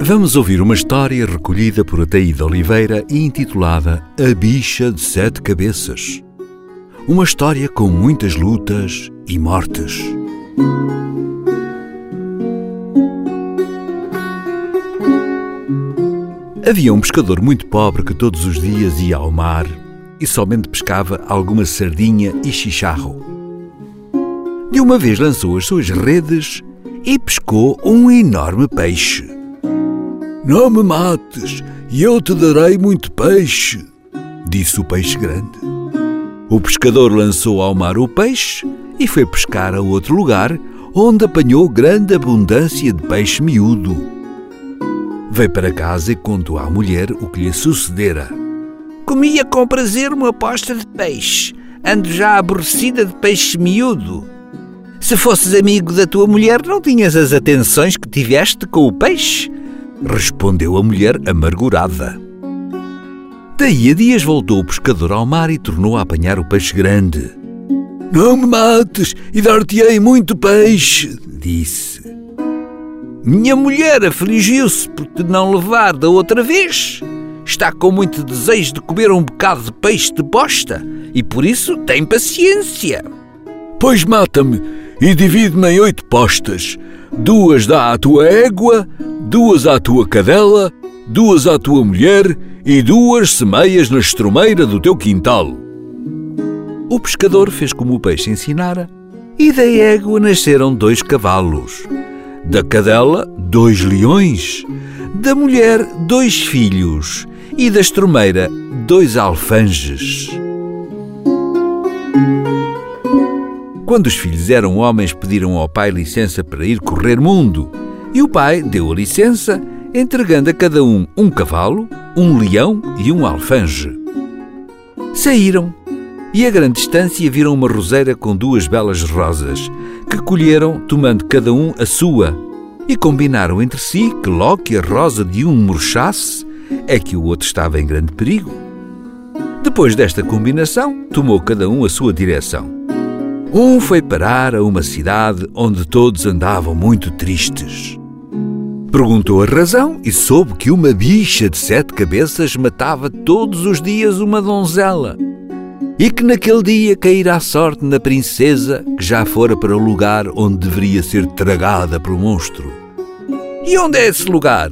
Vamos ouvir uma história recolhida por Ataíde Oliveira e intitulada A Bicha de Sete Cabeças. Uma história com muitas lutas e mortes. Havia um pescador muito pobre que todos os dias ia ao mar e somente pescava alguma sardinha e chicharro. De uma vez lançou as suas redes e pescou um enorme peixe. "Não me mates, e eu te darei muito peixe", disse o peixe grande. O pescador lançou ao mar o peixe e foi pescar a outro lugar, onde apanhou grande abundância de peixe miúdo. Veio para casa e contou à mulher o que lhe sucedera. "Comia com prazer uma posta de peixe. Ando já aborrecida de peixe miúdo. Se fosses amigo da tua mulher, não tinhas as atenções que tiveste com o peixe?", respondeu a mulher amargurada. Daí a dias voltou o pescador ao mar e tornou a apanhar o peixe grande. "Não me mates e dar-te-ei muito peixe", disse. "Minha mulher afligiu-se por te não levar da outra vez. Está com muito desejo de comer um bocado de peixe de posta e por isso tem paciência." "Pois mata-me e divide-me em 8 postas. 2 dá à tua égua, 2 à tua cadela, 2 à tua mulher e 2 semeias na estrumeira do teu quintal." O pescador fez como o peixe ensinara e da égua nasceram 2 cavalos. Da cadela, 2 leões. Da mulher, 2 filhos. E da estrumeira, 2 alfanjes. Quando os filhos eram homens, pediram ao pai licença para ir correr mundo. E o pai deu a licença, entregando a cada um cavalo, um leão e um alfange. Saíram e a grande distância viram uma roseira com 2 belas rosas, que colheram, tomando cada um a sua, e combinaram entre si que logo que a rosa de um murchasse, é que o outro estava em grande perigo. Depois desta combinação, tomou cada um a sua direção. Um foi parar a uma cidade onde todos andavam muito tristes. Perguntou a razão e soube que uma bicha de 7 cabeças matava todos os dias uma donzela e que naquele dia caíra a sorte na princesa que já fora para o lugar onde deveria ser tragada pelo monstro. "E onde é esse lugar?"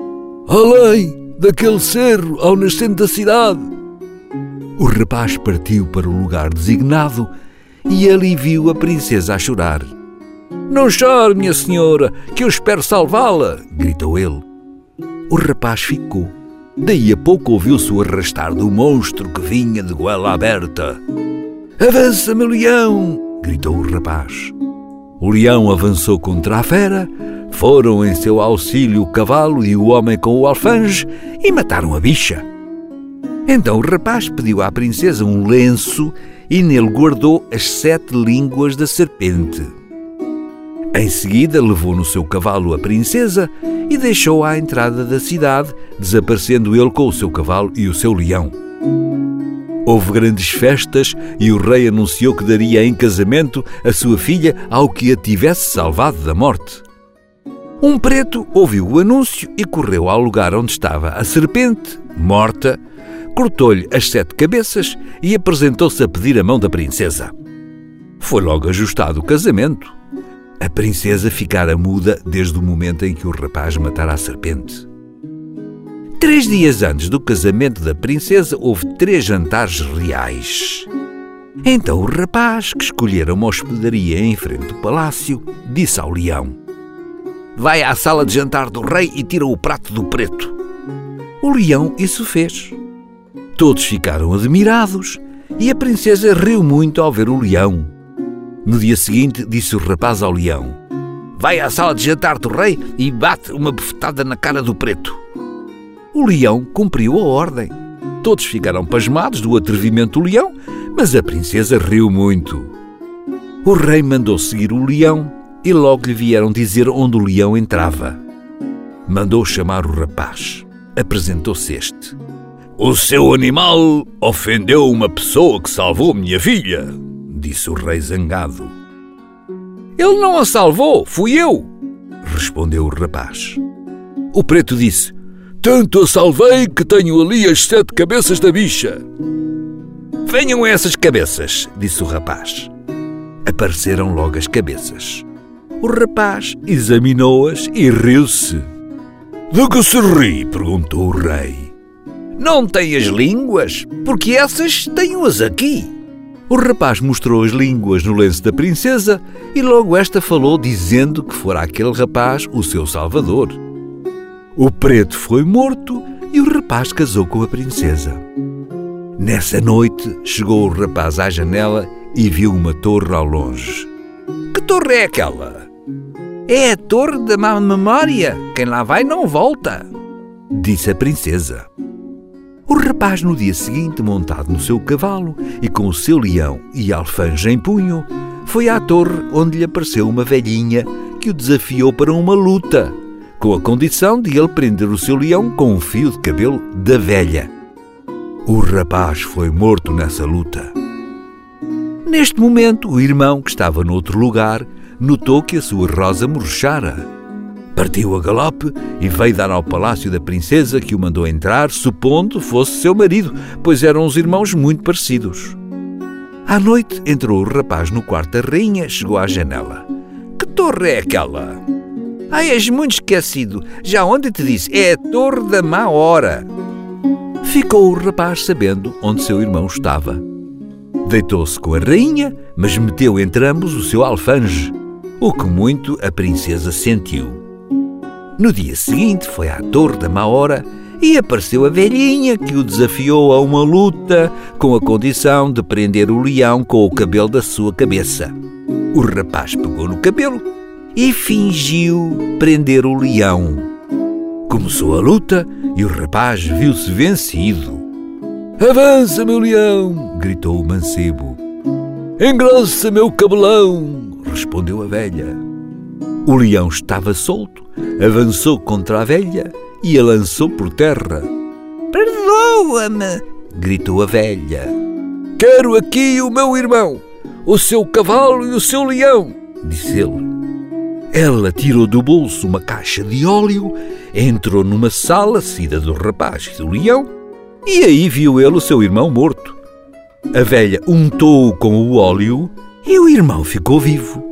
"Além daquele cerro ao nascente da cidade." O rapaz partiu para o lugar designado e ali viu a princesa a chorar. "Não chore, minha senhora, que eu espero salvá-la", gritou ele. O rapaz ficou. Daí a pouco ouviu-se o arrastar do monstro que vinha de goela aberta. "Avança, meu leão!" gritou o rapaz. O leão avançou contra a fera, foram em seu auxílio o cavalo e o homem com o alfange e mataram a bicha. Então o rapaz pediu à princesa um lenço e nele guardou as 7 línguas da serpente. Em seguida levou no seu cavalo a princesa e deixou-a à entrada da cidade, desaparecendo ele com o seu cavalo e o seu leão. Houve grandes festas e o rei anunciou que daria em casamento a sua filha ao que a tivesse salvado da morte. Um preto ouviu o anúncio e correu ao lugar onde estava a serpente, morta, cortou-lhe as 7 cabeças e apresentou-se a pedir a mão da princesa. Foi logo ajustado o casamento. A princesa ficara muda desde o momento em que o rapaz matara a serpente. 3 dias antes do casamento da princesa, houve 3 jantares reais. Então o rapaz, que escolhera uma hospedaria em frente do palácio, disse ao leão: "Vai à sala de jantar do rei e tira o prato do preto." O leão isso fez. Todos ficaram admirados e a princesa riu muito ao ver o leão. No dia seguinte, disse o rapaz ao leão: "Vai à sala de jantar do rei e bate uma bofetada na cara do preto." O leão cumpriu a ordem. Todos ficaram pasmados do atrevimento do leão, mas a princesa riu muito. O rei mandou seguir o leão e logo lhe vieram dizer onde o leão entrava. Mandou chamar o rapaz. Apresentou-se este: "O seu animal ofendeu uma pessoa que salvou minha filha", disse o rei zangado. "Ele não a salvou, fui eu", respondeu o rapaz. O preto disse: tanto a salvei que tenho ali as 7 cabeças da bicha. Venham essas cabeças, disse o rapaz. Apareceram logo as cabeças. O rapaz examinou-as e riu-se. De que se ri? Perguntou o rei. Não tem as línguas? Porque essas tenho-as aqui. O rapaz mostrou as línguas no lenço da princesa e logo esta falou dizendo que fora aquele rapaz o seu salvador. O preto foi morto e o rapaz casou com a princesa. Nessa noite chegou o rapaz à janela e viu uma torre ao longe. Que torre é aquela? É a torre da má memória. Quem lá vai não volta, disse a princesa. O rapaz, no dia seguinte, montado no seu cavalo e com o seu leão e alfanje em punho, foi à torre onde lhe apareceu uma velhinha que o desafiou para uma luta, com a condição de ele prender o seu leão com um fio de cabelo da velha. O rapaz foi morto nessa luta. Neste momento, o irmão, que estava noutro lugar, notou que a sua rosa murchara. Partiu a galope e veio dar ao palácio da princesa, que o mandou entrar, supondo fosse seu marido, pois eram os irmãos muito parecidos. À noite entrou o rapaz no quarto da rainha, chegou à janela. Que torre é aquela? És muito esquecido. Já ontem te disse, é a torre da má hora. Ficou o rapaz sabendo onde seu irmão estava. Deitou-se com a rainha, mas meteu entre ambos o seu alfanje, o que muito a princesa sentiu. No dia seguinte foi à torre da má hora e apareceu a velhinha que o desafiou a uma luta com a condição de prender o leão com o cabelo da sua cabeça. O rapaz pegou no cabelo e fingiu prender o leão. Começou a luta e o rapaz viu-se vencido. «Avança, meu leão!» gritou o mancebo. «Engrossa, meu cabelão!» respondeu a velha. O leão estava solto, avançou contra a velha e a lançou por terra. «Perdoa-me!» gritou a velha. «Quero aqui o meu irmão, o seu cavalo e o seu leão!» disse ele. Ela tirou do bolso uma caixa de óleo, entrou numa sala seguida do rapaz e do leão e aí viu ele o seu irmão morto. A velha untou-o com o óleo e o irmão ficou vivo.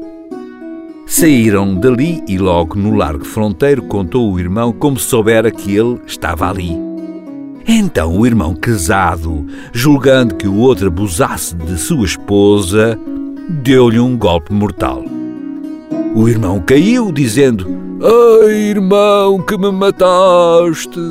Saíram dali e logo no largo fronteiro contou o irmão como soubera que ele estava ali. Então o irmão casado, julgando que o outro abusasse de sua esposa, deu-lhe um golpe mortal. O irmão caiu dizendo: «Ai, irmão, que me mataste!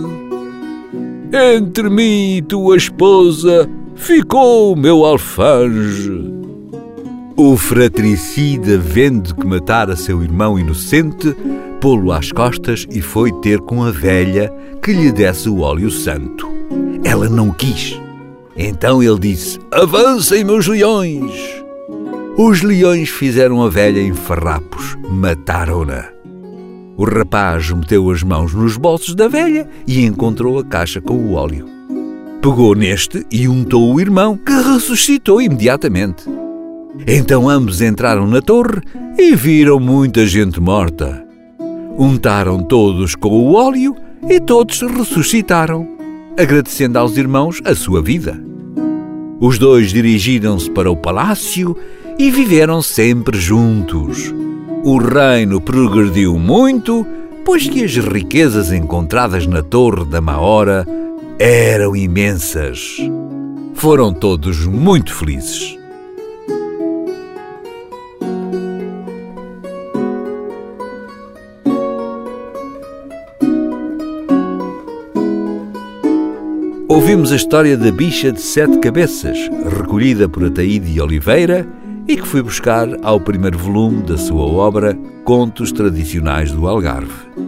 Entre mim e tua esposa ficou o meu alfanje.» O fratricida, vendo que matara seu irmão inocente, pô-lo às costas e foi ter com a velha que lhe desse o óleo santo. Ela não quis. Então ele disse: «Avancem, meus leões!» Os leões fizeram a velha em farrapos, mataram-na. O rapaz meteu as mãos nos bolsos da velha e encontrou a caixa com o óleo. Pegou neste e untou o irmão, que ressuscitou imediatamente. Então ambos entraram na torre e viram muita gente morta. Untaram todos com o óleo e todos ressuscitaram, agradecendo aos irmãos a sua vida. Os dois dirigiram-se para o palácio e viveram sempre juntos. O reino progrediu muito, pois que as riquezas encontradas na torre da má hora eram imensas. Foram todos muito felizes. Ouvimos a história da bicha de 7 cabeças, recolhida por Ataíde Oliveira e que foi buscar ao primeiro volume da sua obra Contos Tradicionais do Algarve.